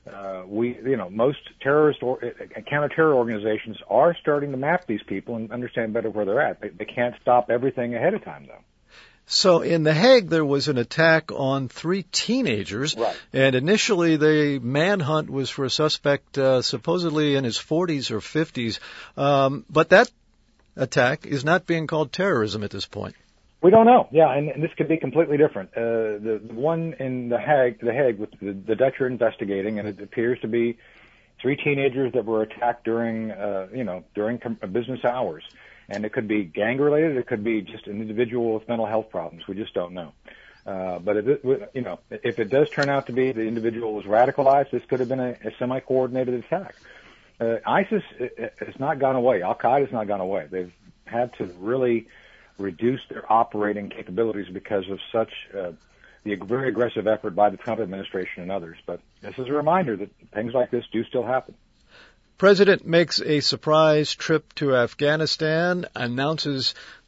most terrorist or counter-terror organizations are starting to map these people and understand better where they're at. They can't stop everything ahead of time, though. So in The Hague, there was an attack on 3 teenagers, right. And initially the manhunt was for a suspect supposedly in his 40s or 50s, but that attack is not being called terrorism at this point. We don't know, yeah, and this could be completely different. The one in The Hague, with the Dutch are investigating, and it appears to be 3 teenagers that were attacked during business hours. And it could be gang-related. It could be just an individual with mental health problems. We just don't know. But if it does turn out to be the individual was radicalized, this could have been a semi-coordinated attack. ISIS has not gone away. Al-Qaeda has not gone away. They've had to really reduce their operating capabilities because of such the very aggressive effort by the Trump administration and others. But this is a reminder that things like this do still happen. President makes a surprise trip to Afghanistan, announces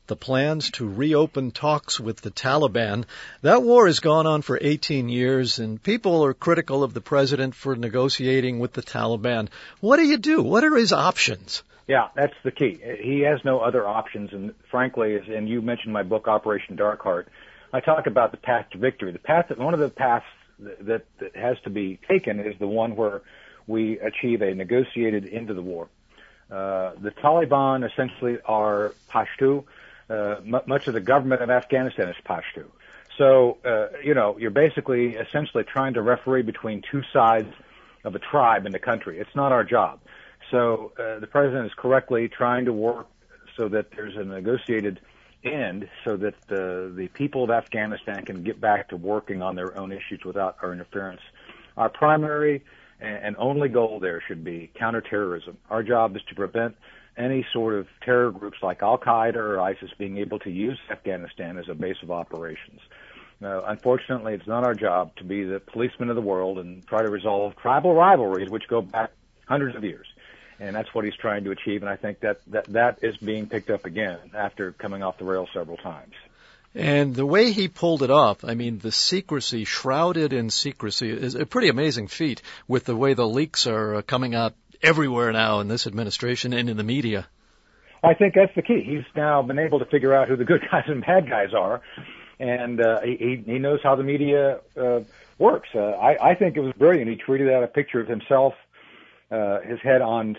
the plans to reopen talks with the Taliban. That war has gone on for 18 years, and people are critical of the president for negotiating with the Taliban. What do you do? What are his options? Yeah, that's the key. He has no other options, and frankly, and you mentioned my book, Operation Darkheart, I talk about the path to victory. One of the paths that has to be taken is the one where we achieve a negotiated end to the war. The Taliban essentially are Pashto. Much of the government of Afghanistan is Pashto. So, you're basically essentially trying to referee between two sides of a tribe in the country. It's not our job. So the president is correctly trying to work so that there's a negotiated end so that the people of Afghanistan can get back to working on their own issues without our interference. Our primary and only goal there should be counterterrorism. Our job is to prevent any sort of terror groups like Al-Qaeda or ISIS being able to use Afghanistan as a base of operations. Unfortunately, it's not our job to be the policeman of the world and try to resolve tribal rivalries which go back hundreds of years. And that's what he's trying to achieve, and I think that is being picked up again after coming off the rails several times. And the way he pulled it off, I mean, the secrecy, shrouded in secrecy, is a pretty amazing feat with the way the leaks are coming out everywhere now in this administration and in the media. I think that's the key. He's now been able to figure out who the good guys and bad guys are, and he knows how the media works. I think it was brilliant. He tweeted out a picture of himself, his head on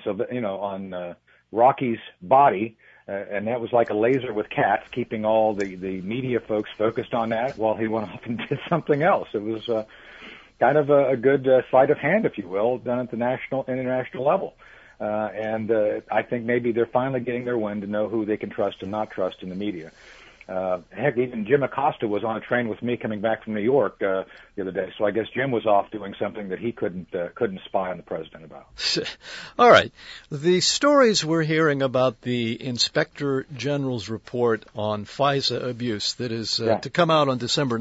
Rocky's body, and that was like a laser with cats, keeping all the media folks focused on that while he went off and did something else. It was kind of a good sleight of hand, if you will, done at the international level. And I think maybe they're finally getting their wind to know who they can trust and not trust in the media. Heck, even Jim Acosta was on a train with me coming back from New York the other day, so I guess Jim was off doing something that he couldn't spy on the president about. All right. The stories we're hearing about the Inspector General's report on FISA abuse that is to come out on December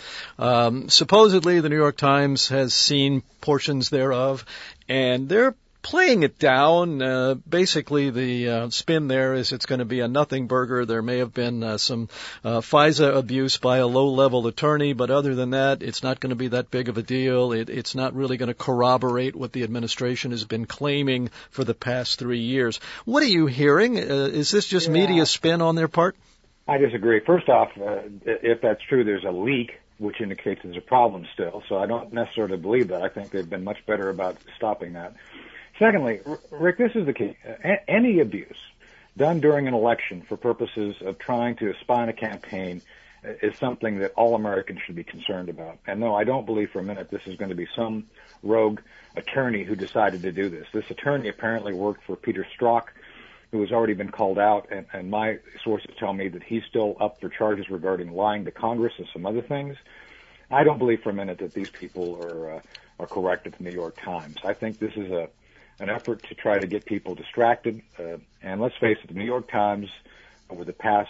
9th. Supposedly, the New York Times has seen portions thereof, and they're playing it down. Basically, the spin there is it's going to be a nothing burger. There may have been some FISA abuse by a low-level attorney, but other than that, it's not going to be that big of a deal. It's not really going to corroborate what the administration has been claiming for the past 3 years. What are you hearing? Is this just media spin on their part? I disagree. First off, if that's true, there's a leak, which indicates there's a problem still. So I don't necessarily believe that. I think they've been much better about stopping that. Secondly, Rick, this is the key. Any abuse done during an election for purposes of trying to spy on a campaign is something that all Americans should be concerned about. And no, I don't believe for a minute this is going to be some rogue attorney who decided to do this. This attorney apparently worked for Peter Strzok, who has already been called out, and my sources tell me that he's still up for charges regarding lying to Congress and some other things. I don't believe for a minute that these people are correct at the New York Times. I think this is an effort to try to get people distracted. And let's face it, the New York Times over the past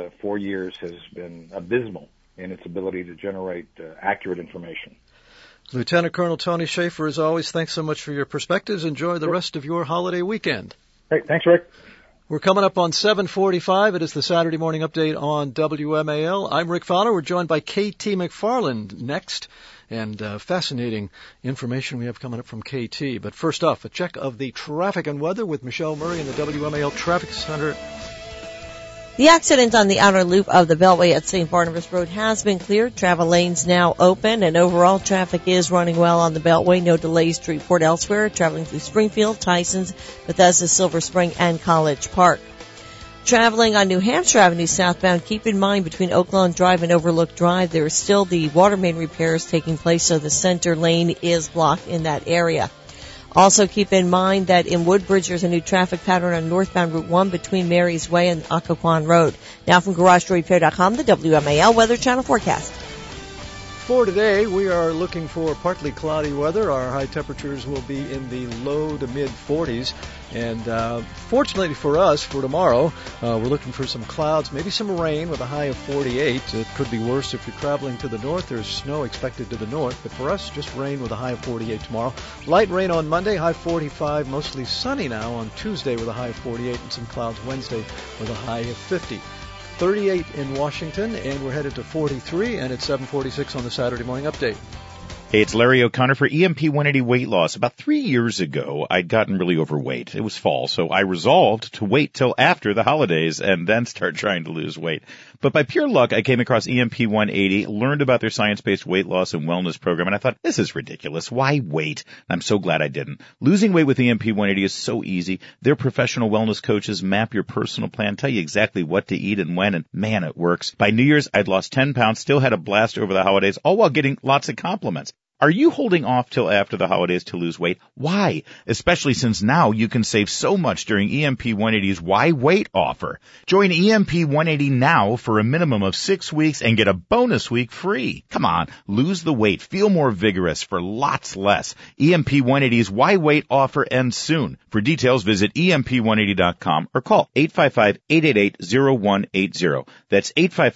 4 years has been abysmal in its ability to generate accurate information. Lieutenant Colonel Tony Shaffer, as always, thanks so much for your perspectives. Enjoy the rest of your holiday weekend. Great. Thanks, Rick. We're coming up on 7:45. It is the Saturday morning update on WMAL. I'm Rick Fowler. We're joined by KT McFarland next. And fascinating information we have coming up from KT. But first off, a check of the traffic and weather with Michelle Murray in the WMAL Traffic Center. The accident on the outer loop of the Beltway at St. Barnabas Road has been cleared. Travel lanes now open, and overall traffic is running well on the Beltway. No delays to report elsewhere. Traveling through Springfield, Tysons, Bethesda, Silver Spring, and College Park. Traveling on New Hampshire Avenue southbound, keep in mind between Oaklawn Drive and Overlook Drive, there is still the water main repairs taking place, so the center lane is blocked in that area. Also keep in mind that in Woodbridge there's a new traffic pattern on northbound Route 1 between Mary's Way and Occoquan Road. Now from GarageDoorRepair.com, the WMAL Weather Channel forecast. For today, we are looking for partly cloudy weather. Our high temperatures will be in the low to mid 40s. And fortunately for us, for tomorrow, we're looking for some clouds, maybe some rain with a high of 48. It could be worse if you're traveling to the north. There's snow expected to the north. But for us, just rain with a high of 48 tomorrow. Light rain on Monday, high 45. Mostly sunny now on Tuesday with a high of 48. And some clouds Wednesday with a high of 50. 38 in Washington, and we're headed to 43, and it's 7:46 on the Saturday Morning Update. Hey, it's Larry O'Connor for EMP 180 Weight Loss. About 3 years ago, I'd gotten really overweight. It was fall, so I resolved to wait till after the holidays and then start trying to lose weight. But by pure luck, I came across EMP 180, learned about their science-based weight loss and wellness program, and I thought, this is ridiculous. Why wait? I'm so glad I didn't. Losing weight with EMP 180 is so easy. Their professional wellness coaches map your personal plan, tell you exactly what to eat and when, and man, it works. By New Year's, I'd lost 10 pounds, still had a blast over the holidays, all while getting lots of compliments. Are you holding off till after the holidays to lose weight? Why? Especially since now you can save so much during EMP 180's Why Wait offer. Join EMP 180 now for a minimum of 6 weeks and get a bonus week free. Come on, lose the weight, feel more vigorous for lots less. EMP 180's Why Wait offer ends soon. For details, visit EMP180.com or call 855-888-0180. That's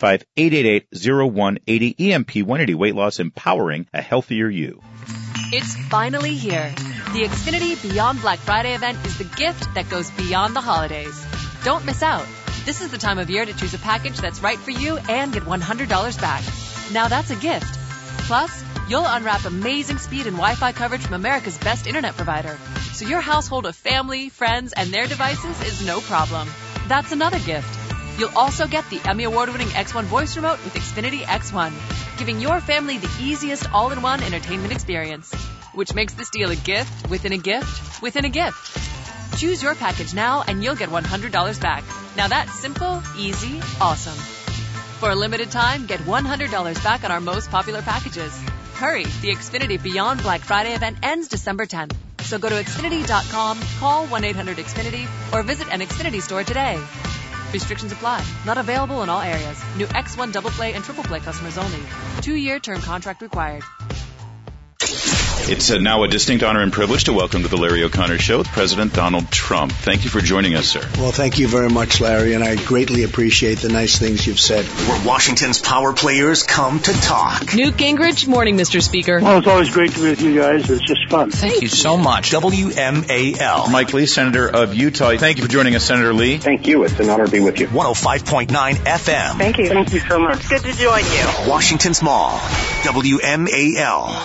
855-888-0180. EMP 180 Weight Loss, empowering a healthier you. It's finally here. The Xfinity Beyond Black Friday event is the gift that goes beyond the holidays. Don't miss out. This is the time of year to choose a package that's right for you and get $100 back. Now that's a gift. Plus, you'll unwrap amazing speed and Wi-Fi coverage from America's best internet provider. So your household of family, friends, and their devices is no problem. That's another gift. You'll also get the Emmy Award-winning X1 voice remote with Xfinity X1, giving your family the easiest all-in-one entertainment experience, which makes this deal a gift within a gift within a gift. Choose your package now and you'll get $100 back. Now that's simple, easy, awesome. For a limited time, get $100 back on our most popular packages. Hurry, the Xfinity Beyond Black Friday event ends December 10th. So go to Xfinity.com, call 1-800-XFINITY, or visit an Xfinity store today. Restrictions apply. Not available in all areas. New X1 Double Play and Triple Play customers only. 2-year term contract required. It's now a distinct honor and privilege to welcome to the Larry O'Connor Show President Donald Trump. Thank you for joining us, sir. Well, thank you very much, Larry, and I greatly appreciate the nice things you've said. Where Washington's power players come to talk. Newt Gingrich, morning, Mr. Speaker. Well, it's always great to be with you guys. It's just fun. Thank you so much. WMAL. Mike Lee, Senator of Utah. Thank you for joining us, Senator Lee. Thank you. It's an honor to be with you. 105.9 FM. Thank you. Thank you so much. It's good to join you. Washington's Mall. WMAL.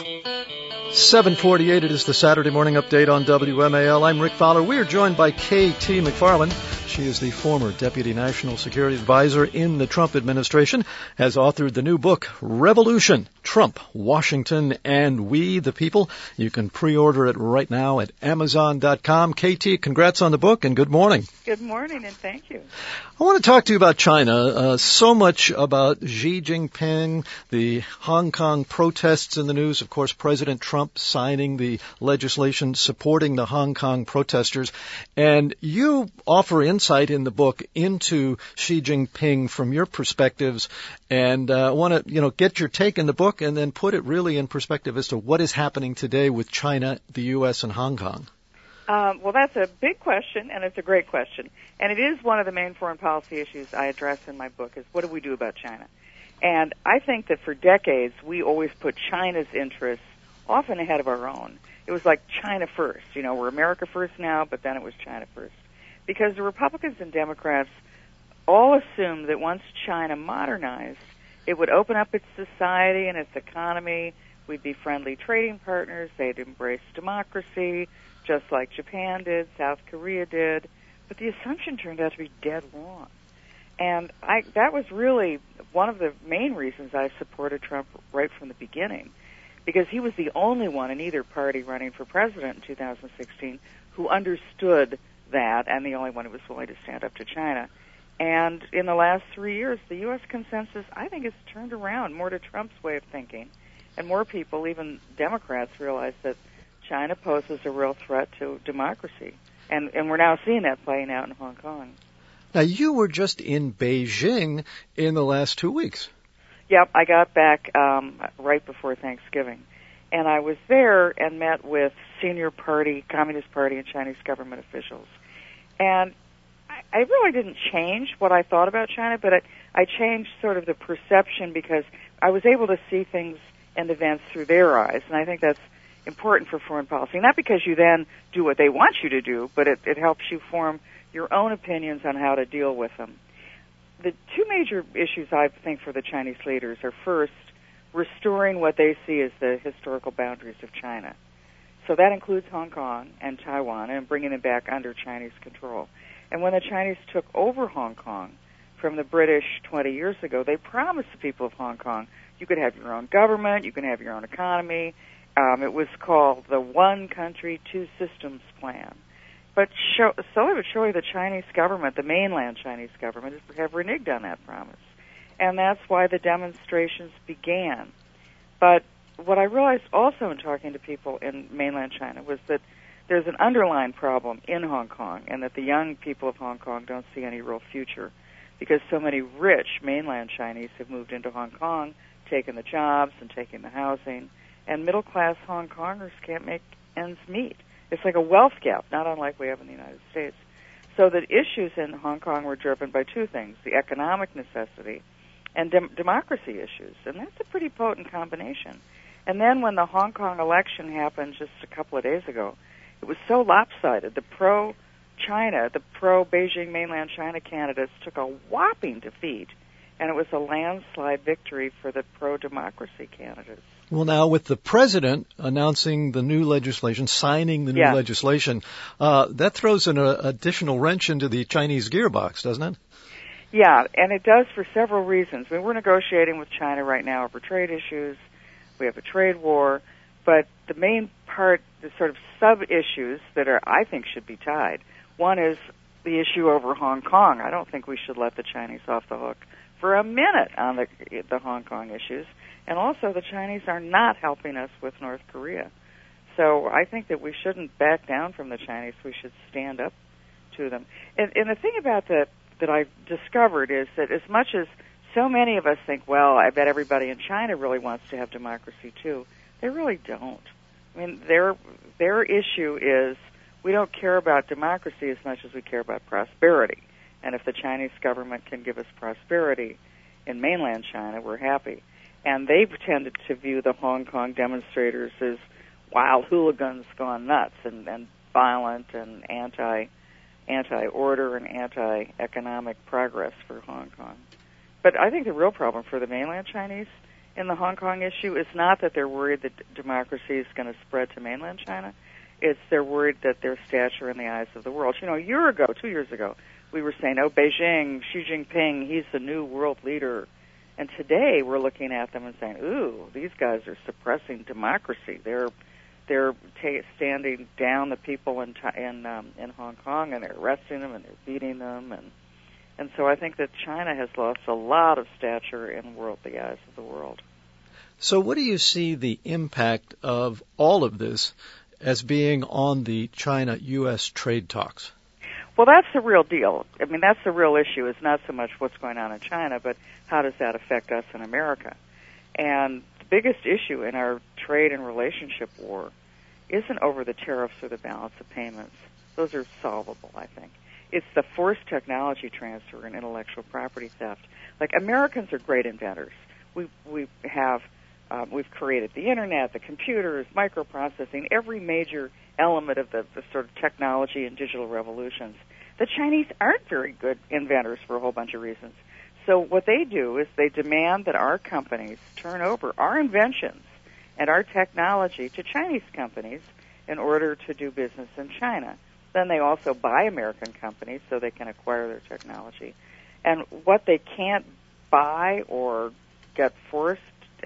7:48, it is the Saturday Morning Update on WMAL. I'm Rick Fowler. We are joined by K.T. McFarland. She is the former Deputy National Security Advisor in the Trump administration, has authored the new book, Revolution, Trump, Washington, and We, the People. You can pre-order it right now at Amazon.com. K.T., congrats on the book, and good morning. Good morning, and thank you. I want to talk to you about China. So much about Xi Jinping, the Hong Kong protests in the news. Of course, President Trump signing the legislation supporting the Hong Kong protesters. And you offer insight in the book into Xi Jinping from your perspectives. And I want to, get your take in the book and then put it really in perspective as to what is happening today with China, the U.S., and Hong Kong. Well, that's a big question, and it's a great question. And it is one of the main foreign policy issues I address in my book is what do we do about China? And I think that for decades, we always put China's interests often ahead of our own. It was like China first. We're America first now, but then it was China first. Because the Republicans and Democrats all assumed that once China modernized, it would open up its society and its economy. We'd be friendly trading partners. They'd embrace democracy, just like Japan did, South Korea did. But the assumption turned out to be dead wrong. And that was really one of the main reasons I supported Trump right from the beginning, because he was the only one in either party running for president in 2016 who understood that, and the only one who was willing to stand up to China. And in the last 3 years, the U.S. consensus, I think, has turned around more to Trump's way of thinking. And more people, even Democrats, realize that China poses a real threat to democracy. And we're now seeing that playing out in Hong Kong. Now, you were just in Beijing in the last 2 weeks. Yep, I got back right before Thanksgiving. And I was there and met with senior party, Communist Party, and Chinese government officials. And I really didn't change what I thought about China, but I changed sort of the perception because I was able to see things and events through their eyes. And I think that's important for foreign policy. Not because you then do what they want you to do, but it helps you form your own opinions on how to deal with them. the two major issues I think for the Chinese leaders are first, restoring what they see as the historical boundaries of China. So that includes Hong Kong and Taiwan and bringing them back under Chinese control. And when the Chinese took over Hong Kong from the British 20 years ago, they promised the people of Hong Kong, you could have your own government, you can have your own economy. It was called the One Country, Two Systems Plan. But slowly but surely the Chinese government, the mainland Chinese government, have reneged on that promise. And that's why the demonstrations began. But what I realized also in talking to people in mainland China was that there's an underlying problem in Hong Kong, and that the young people of Hong Kong don't see any real future because so many rich mainland Chinese have moved into Hong Kong, taken the jobs and taken the housing, and middle-class Hong Kongers can't make ends meet. It's like a wealth gap, not unlike we have in the United States. So the issues in Hong Kong were driven by two things, the economic necessity and democracy issues, and that's a pretty potent combination. And then when the Hong Kong election happened just a couple of days ago, it was so lopsided. The pro-China, the pro-Beijing mainland China candidates took a whopping defeat, and it was a landslide victory for the pro-democracy candidates. Well, now with the president announcing the new legislation, signing the new legislation, that throws an additional wrench into the Chinese gearbox, doesn't it? Yeah, and it does for several reasons. I mean, we're negotiating with China right now over trade issues. We have a trade war. But the main part, the sort of sub-issues that I think should be tied, one is the issue over Hong Kong. I don't think we should let the Chinese off the hook for a minute on the Hong Kong issues. And also the Chinese are not helping us with North Korea. So I think that we shouldn't back down from the Chinese. We should stand up to them. And the thing about that I discovered is that as much as so many of us think, well, I bet everybody in China really wants to have democracy too, they really don't. I mean, their issue is we don't care about democracy as much as we care about prosperity. And if the Chinese government can give us prosperity in mainland China, we're happy. And they've tended to view the Hong Kong demonstrators as wild hooligans gone nuts and violent and anti-order and anti-economic progress for Hong Kong. But I think the real problem for the mainland Chinese in the Hong Kong issue is not that they're worried that democracy is going to spread to mainland China. It's they're worried that their stature in the eyes of the world. You know, a year ago, 2 years ago, we were saying, oh, Beijing, Xi Jinping, he's the new world leader. And today we're looking at them and saying, ooh, these guys are suppressing democracy. They're standing down the people in Hong Kong, and they're arresting them and they're beating them, and so I think that China has lost a lot of stature in the eyes of the world. So what do you see the impact of all of this as being on the China-U.S. trade talks? Well, that's the real deal. I mean, that's the real issue. It's not so much what's going on in China, but how does that affect us in America? And the biggest issue in our trade and relationship war isn't over the tariffs or the balance of payments. Those are solvable, I think. It's the forced technology transfer and intellectual property theft. Like, Americans are great inventors. We've created the internet, the computers, microprocessing, every major element of the sort of technology and digital revolutions. The Chinese aren't very good inventors for a whole bunch of reasons. So what they do is they demand that our companies turn over our inventions and our technology to Chinese companies in order to do business in China. Then they also buy American companies so they can acquire their technology. And what they can't buy or get forced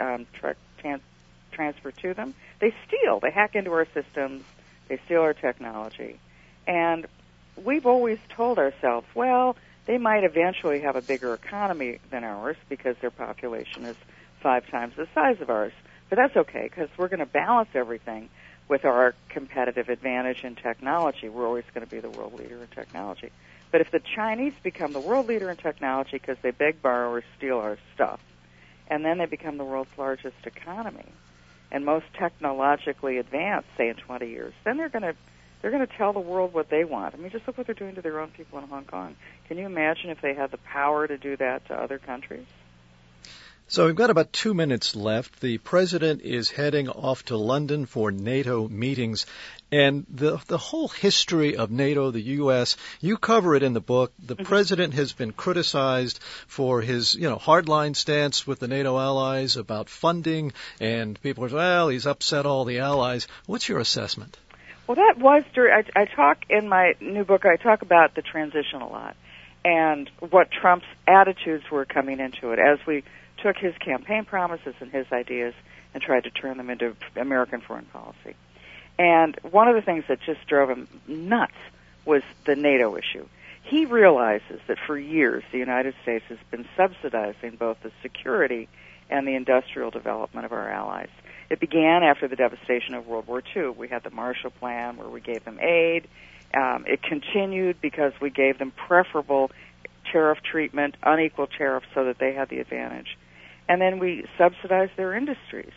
transfer to them, they steal. They hack into our systems. They steal our technology. And we've always told ourselves, well, they might eventually have a bigger economy than ours because their population is 5 times the size of ours. But that's okay because we're going to balance everything with our competitive advantage in technology. We're always going to be the world leader in technology. But if the Chinese become the world leader in technology because they beg, borrow, or steal our stuff, and then they become the world's largest economy and most technologically advanced, say in 20 years, then they're going to tell the world what they want. I mean, just look what they're doing to their own people in Hong Kong. Can you imagine if they had the power to do that to other countries? So we've got about 2 minutes left. The president is heading off to London for NATO meetings. And the whole history of NATO, the U.S., you cover it in the book. The president has been criticized for his, hardline stance with the NATO allies about funding. And people are saying, well, he's upset all the allies. What's your assessment? Well, that was I talk in my new book, I talk about the transition a lot and what Trump's attitudes were coming into it as we took his campaign promises and his ideas and tried to turn them into American foreign policy. And one of the things that just drove him nuts was the NATO issue. He realizes that for years the United States has been subsidizing both the security and the industrial development of our allies. It began after the devastation of World War II. We had the Marshall Plan where we gave them aid. It continued because we gave them preferable tariff treatment, unequal tariffs, so that they had the advantage. And then we subsidized their industries.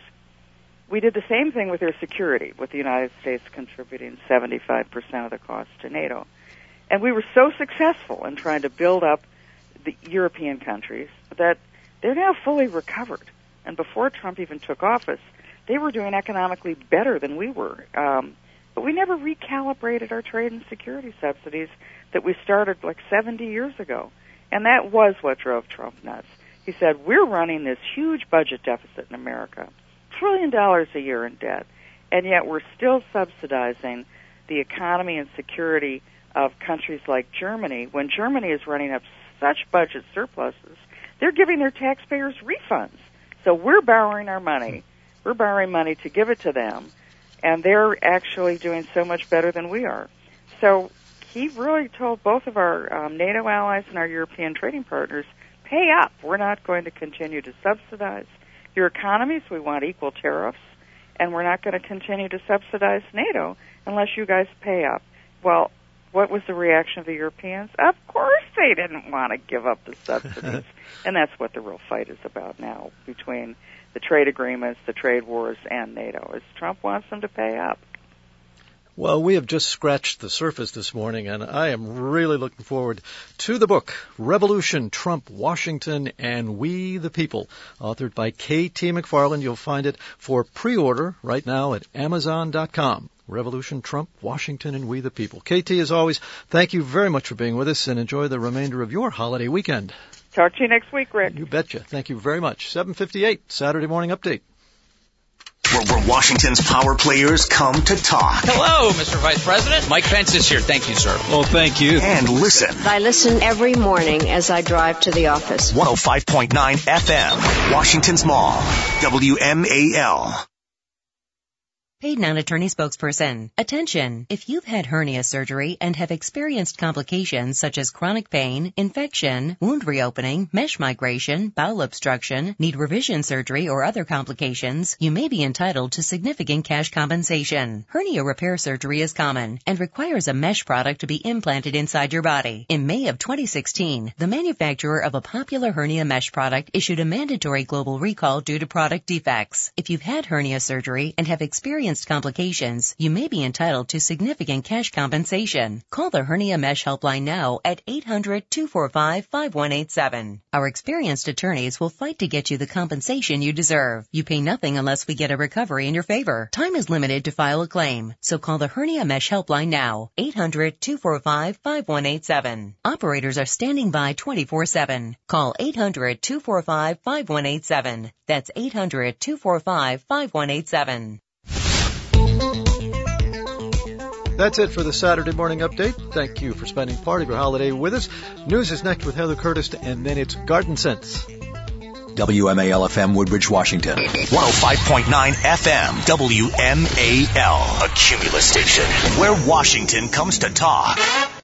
We did the same thing with their security, with the United States contributing 75% of the cost to NATO. And we were so successful in trying to build up the European countries that they're now fully recovered. And before Trump even took office, they were doing economically better than we were. But we never recalibrated our trade and security subsidies that we started like 70 years ago. And that was what drove Trump nuts. He said, we're running this huge budget deficit in America, $1 trillion a year in debt, and yet we're still subsidizing the economy and security of countries like Germany. When Germany is running up such budget surpluses, they're giving their taxpayers refunds. So we're borrowing our money. We're borrowing money to give it to them, and they're actually doing so much better than we are. So he really told both of our NATO allies and our European trading partners, pay up. We're not going to continue to subsidize your economies. We want equal tariffs, and we're not going to continue to subsidize NATO unless you guys pay up. Well, what was the reaction of the Europeans? Of course they didn't want to give up the subsidies. And that's what the real fight is about now between the trade agreements, the trade wars, and NATO, is Trump wants them to pay up. Well, we have just scratched the surface this morning, and I am really looking forward to the book, Revolution, Trump, Washington, and We the People, authored by K.T. McFarland. You'll find it for pre-order right now at Amazon.com. Revolution, Trump, Washington, and We the People. KT, as always, thank you very much for being with us, and enjoy the remainder of your holiday weekend. Talk to you next week, Rick. You betcha. Thank you very much. 7:58, Saturday Morning Update. Where Washington's power players come to talk. Hello, Mr. Vice President. Mike Pence is here. Thank you, sir. Well, thank you. And listen. I listen every morning as I drive to the office. 105.9 FM, Washington's Mall, WMAL. Paid non-attorney spokesperson. Attention! If you've had hernia surgery and have experienced complications such as chronic pain, infection, wound reopening, mesh migration, bowel obstruction, need revision surgery, or other complications, you may be entitled to significant cash compensation. Hernia repair surgery is common and requires a mesh product to be implanted inside your body. In May of 2016, the manufacturer of a popular hernia mesh product issued a mandatory global recall due to product defects. If you've had hernia surgery and have experienced complications, you may be entitled to significant cash compensation. Call the Hernia Mesh Helpline now at 800-245-5187. Our experienced attorneys will fight to get you the compensation you deserve. You pay nothing unless we get a recovery in your favor. Time is limited to file a claim, so call the Hernia Mesh Helpline now, 800-245-5187. Operators are standing by 24/7. Call 800-245-5187. That's 800-245-5187. That's it for the Saturday Morning Update. Thank you for spending part of your holiday with us. News is next with Heather Curtis, and then it's Garden Sense. WMAL-FM Woodbridge, Washington. 105.9 FM, WMAL, a Cumulus station, where Washington comes to talk.